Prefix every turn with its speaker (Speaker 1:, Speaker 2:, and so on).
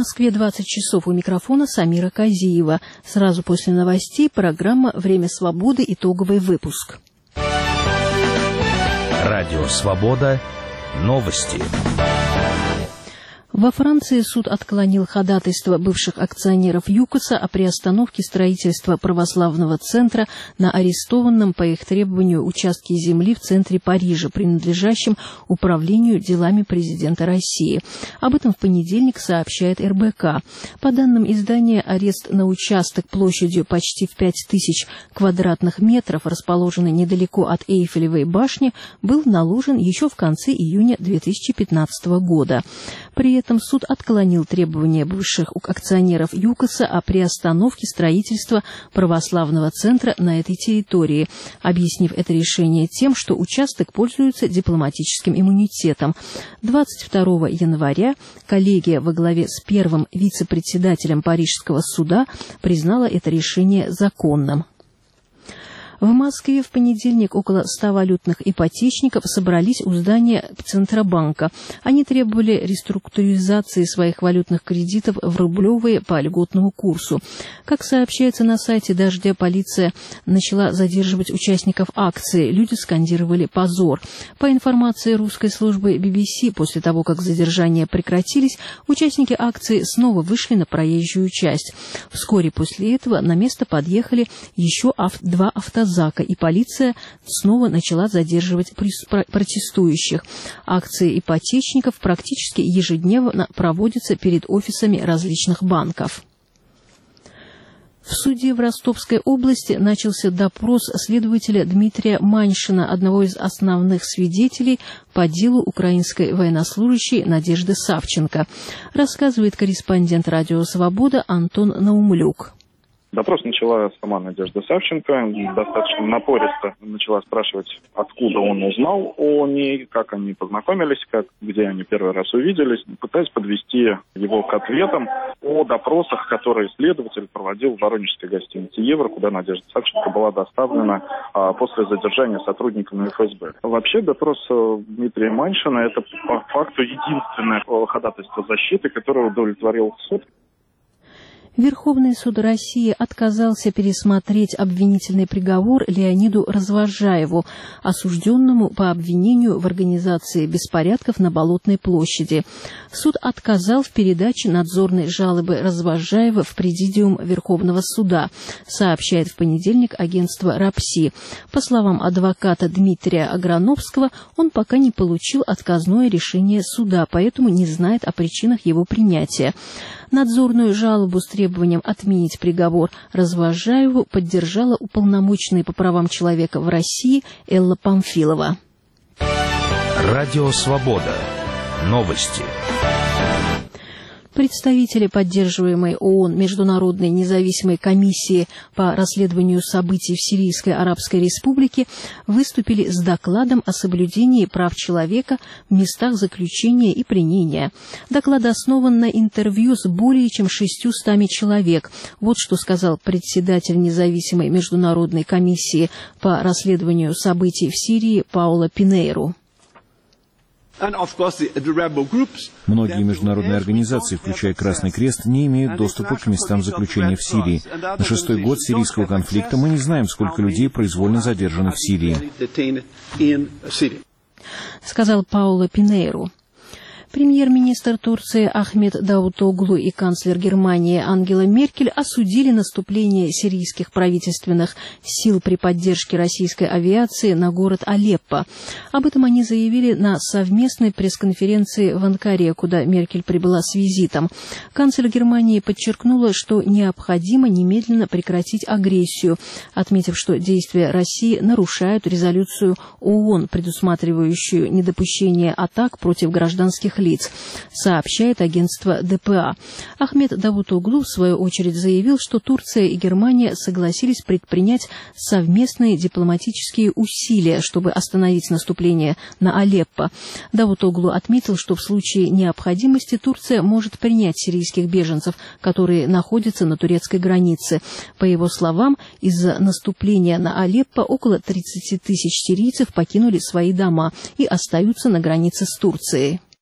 Speaker 1: Москве 20 часов, у микрофона Самира Казиева. Сразу после новостей программа «Время свободы», итоговый выпуск.
Speaker 2: Радио «Свобода». Новости.
Speaker 1: Во Франции суд отклонил ходатайство бывших акционеров ЮКОСа о приостановке строительства православного центра на арестованном по их требованию участке земли в центре Парижа, принадлежащем Управлению делами президента России. Об этом в понедельник сообщает РБК. По данным издания, арест на участок площадью почти в 5000 квадратных метров, расположенный недалеко от Эйфелевой башни, был наложен еще в конце июня 2015 года. При этом суд отклонил требования бывших акционеров ЮКОСа о приостановке строительства православного центра на этой территории, объяснив это решение тем, что участок пользуется дипломатическим иммунитетом. 22 января коллегия во главе с первым вице-председателем Парижского суда признала это решение законным. В Москве в понедельник около 100 валютных ипотечников собрались у здания Центробанка. Они требовали реструктуризации своих валютных кредитов в рублевые по льготному курсу. Как сообщается на сайте «Дождя», полиция начала задерживать участников акции. Люди скандировали «позор». По информации русской службы BBC, после того, как задержания прекратились, участники акции снова вышли на проезжую часть. Вскоре после этого на место подъехали еще два автозака, и полиция снова начала задерживать протестующих. Акции ипотечников практически ежедневно проводятся перед офисами различных банков. В суде в Ростовской области начался допрос следователя Дмитрия Маньшина, одного из основных свидетелей по делу украинской военнослужащей Надежды Савченко, рассказывает корреспондент «Радио Свобода» Антон Наумлюк.
Speaker 3: Допрос начала сама Надежда Савченко, достаточно напористо начала спрашивать, откуда он узнал о ней, как они познакомились, где они первый раз увиделись, пытаясь подвести его к ответам о допросах, которые следователь проводил в воронежской гостинице «Евро», куда Надежда Савченко была доставлена после задержания сотрудниками ФСБ. Вообще допрос Дмитрия Маньшина – это по факту единственное ходатайство защиты, которое удовлетворил суд.
Speaker 1: Верховный суд России отказался пересмотреть обвинительный приговор Леониду Развозжаеву, осужденному по обвинению в организации беспорядков на Болотной площади. Суд отказал в передаче надзорной жалобы Развозжаева в Президиум Верховного суда, сообщает в понедельник агентство РАПСИ. По словам адвоката Дмитрия Аграновского, он пока не получил отказное решение суда, поэтому не знает о причинах его принятия. Надзорную жалобу с требованием отменить приговор Развозжаеву поддержала уполномоченная по правам человека в России Элла Памфилова.
Speaker 2: Радио «Свобода». Новости.
Speaker 1: Представители поддерживаемой ООН Международной независимой комиссии по расследованию событий в Сирийской Арабской Республике выступили с докладом о соблюдении прав человека в местах заключения и пленения. Доклад основан на интервью с более чем 600 человек. Вот что сказал председатель независимой Международной комиссии по расследованию событий в Сирии Пауло Пинейру.
Speaker 4: Многие международные организации, включая Красный Крест, не имеют доступа к местам заключения в Сирии. На 6-й год сирийского конфликта мы не знаем, сколько людей произвольно задержаны в Сирии,
Speaker 1: сказал Пауло Пинейру. Премьер-министр Турции Ахмет Давутоглу и канцлер Германии Ангела Меркель осудили наступление сирийских правительственных сил при поддержке российской авиации на город Алеппо. Об этом они заявили на совместной пресс-конференции в Анкаре, куда Меркель прибыла с визитом. Канцлер Германии подчеркнула, что необходимо немедленно прекратить агрессию, отметив, что действия России нарушают резолюцию ООН, предусматривающую недопущение атак против гражданских лиц, сообщает агентство ДПА. Ахмед Давутоглу, в свою очередь, заявил, что Турция и Германия согласились предпринять совместные дипломатические усилия, чтобы остановить наступление на Алеппо. Давутоглу отметил, что в случае необходимости Турция может принять сирийских беженцев, которые находятся на турецкой границе. По его словам, из-за наступления на Алеппо около 30 тысяч сирийцев покинули свои дома и остаются на границе с Турцией.